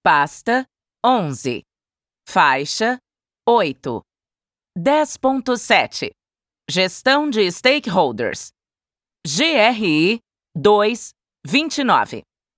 Pasta 11. Faixa 8. 10.7. Gestão de Stakeholders. GRI 2/29.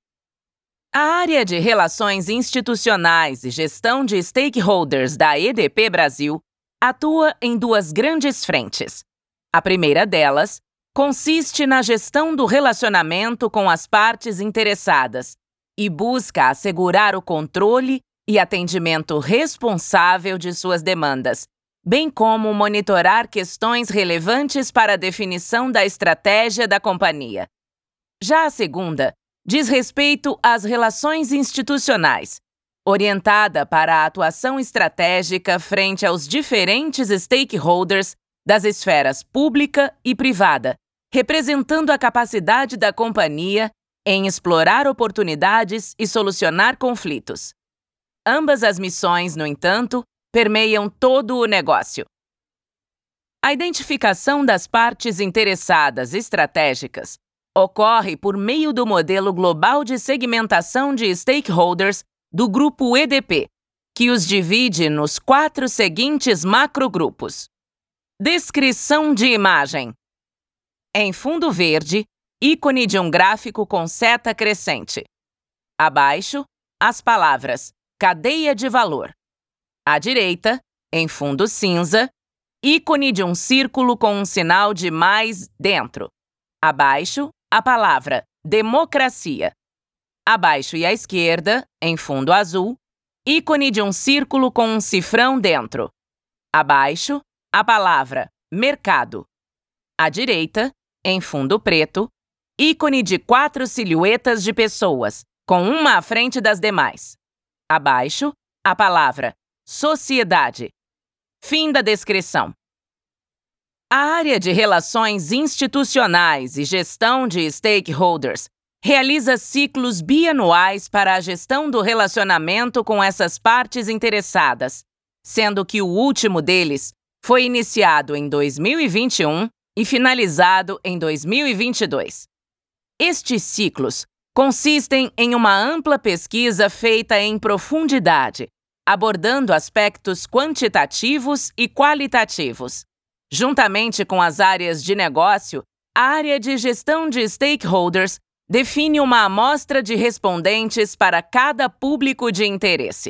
A área de Relações Institucionais e Gestão de Stakeholders da EDP Brasil atua em duas grandes frentes. A primeira delas consiste na gestão do relacionamento com as partes interessadas e busca assegurar o controle e atendimento responsável de suas demandas, bem como monitorar questões relevantes para a definição da estratégia da companhia. Já a segunda diz respeito às relações institucionais, orientada para a atuação estratégica frente aos diferentes stakeholders das esferas pública e privada, representando a capacidade da companhia em explorar oportunidades e solucionar conflitos. Ambas as missões, no entanto, permeiam todo o negócio. A identificação das partes interessadas estratégicas ocorre por meio do modelo global de segmentação de stakeholders do grupo EDP, que os divide nos 4 seguintes macrogrupos. Descrição de imagem. Em fundo verde, ícone de um gráfico com seta crescente. Abaixo, as palavras cadeia de valor. À direita, em fundo cinza, ícone de um círculo com um sinal de mais dentro. Abaixo, a palavra democracia. Abaixo e à esquerda, em fundo azul, ícone de um círculo com um cifrão dentro. Abaixo, a palavra mercado. À direita, em fundo preto, ícone de 4 silhuetas de pessoas, com uma à frente das demais. Abaixo, a palavra sociedade. Fim da descrição. A área de Relações Institucionais e Gestão de Stakeholders realiza ciclos bianuais para a gestão do relacionamento com essas partes interessadas, sendo que o último deles foi iniciado em 2021 e finalizado em 2022. Estes ciclos consistem em uma ampla pesquisa feita em profundidade, abordando aspectos quantitativos e qualitativos. Juntamente com as áreas de negócio, a área de gestão de stakeholders define uma amostra de respondentes para cada público de interesse.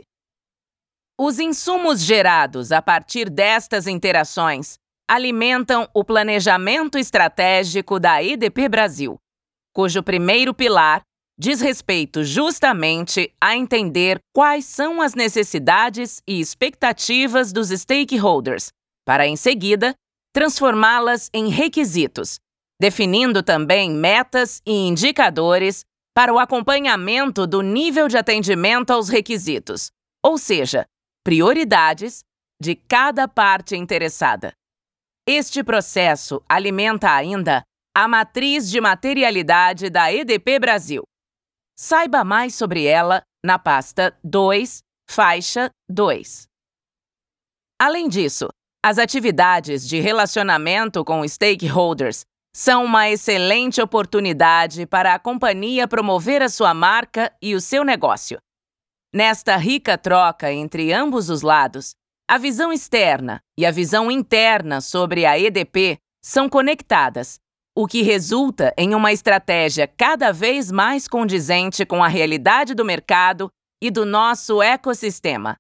Os insumos gerados a partir destas interações alimentam o planejamento estratégico da EDP Brasil, cujo primeiro pilar diz respeito justamente a entender quais são as necessidades e expectativas dos stakeholders, para, em seguida, transformá-las em requisitos, definindo também metas e indicadores para o acompanhamento do nível de atendimento aos requisitos, ou seja, prioridades de cada parte interessada. Este processo alimenta ainda a matriz de materialidade da EDP Brasil. Saiba mais sobre ela na pasta 2, faixa 2. Além disso, as atividades de relacionamento com stakeholders são uma excelente oportunidade para a companhia promover a sua marca e o seu negócio. Nesta rica troca entre ambos os lados, a visão externa e a visão interna sobre a EDP são conectadas, o que resulta em uma estratégia cada vez mais condizente com a realidade do mercado e do nosso ecossistema.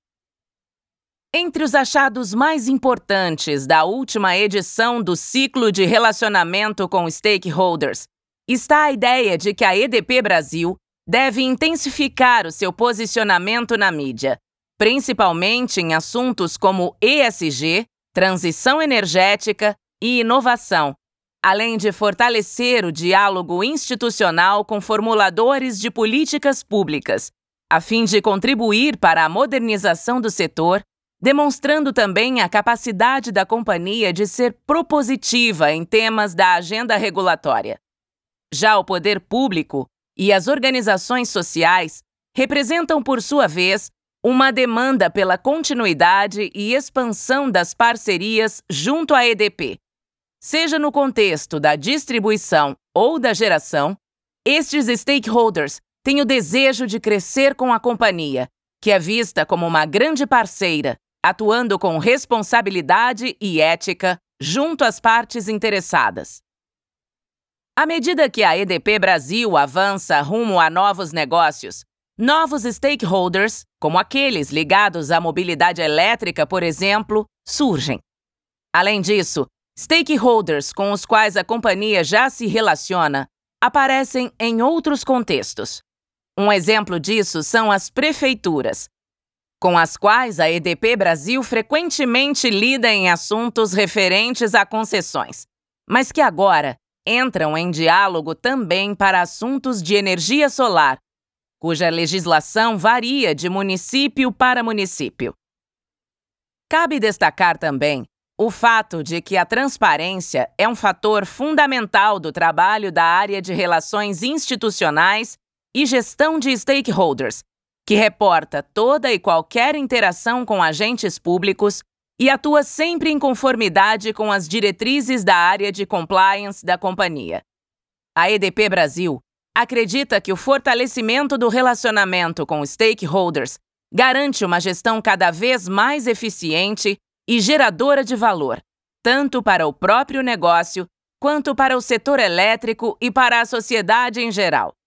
Entre os achados mais importantes da última edição do ciclo de relacionamento com stakeholders está a ideia de que a EDP Brasil deve intensificar o seu posicionamento na mídia, principalmente em assuntos como ESG, transição energética e inovação, além de fortalecer o diálogo institucional com formuladores de políticas públicas, a fim de contribuir para a modernização do setor, demonstrando também a capacidade da companhia de ser propositiva em temas da agenda regulatória. Já o poder público e as organizações sociais representam, por sua vez, uma demanda pela continuidade e expansão das parcerias junto à EDP. Seja no contexto da distribuição ou da geração, estes stakeholders têm o desejo de crescer com a companhia que é vista como uma grande parceira, atuando com responsabilidade e ética junto às partes interessadas. À medida que a EDP Brasil avança rumo a novos negócios, novos stakeholders, como aqueles ligados à mobilidade elétrica, por exemplo, surgem. Além disso, stakeholders com os quais a companhia já se relaciona aparecem em outros contextos. Um exemplo disso são as prefeituras, com as quais a EDP Brasil frequentemente lida em assuntos referentes a concessões, mas que agora entram em diálogo também para assuntos de energia solar, cuja legislação varia de município para município. Cabe destacar também o fato de que a transparência é um fator fundamental do trabalho da área de relações institucionais e gestão de stakeholders, que reporta toda e qualquer interação com agentes públicos e atua sempre em conformidade com as diretrizes da área de compliance da companhia. A EDP Brasil acredita que o fortalecimento do relacionamento com stakeholders garante uma gestão cada vez mais eficiente e geradora de valor, tanto para o próprio negócio quanto para o setor elétrico e para a sociedade em geral.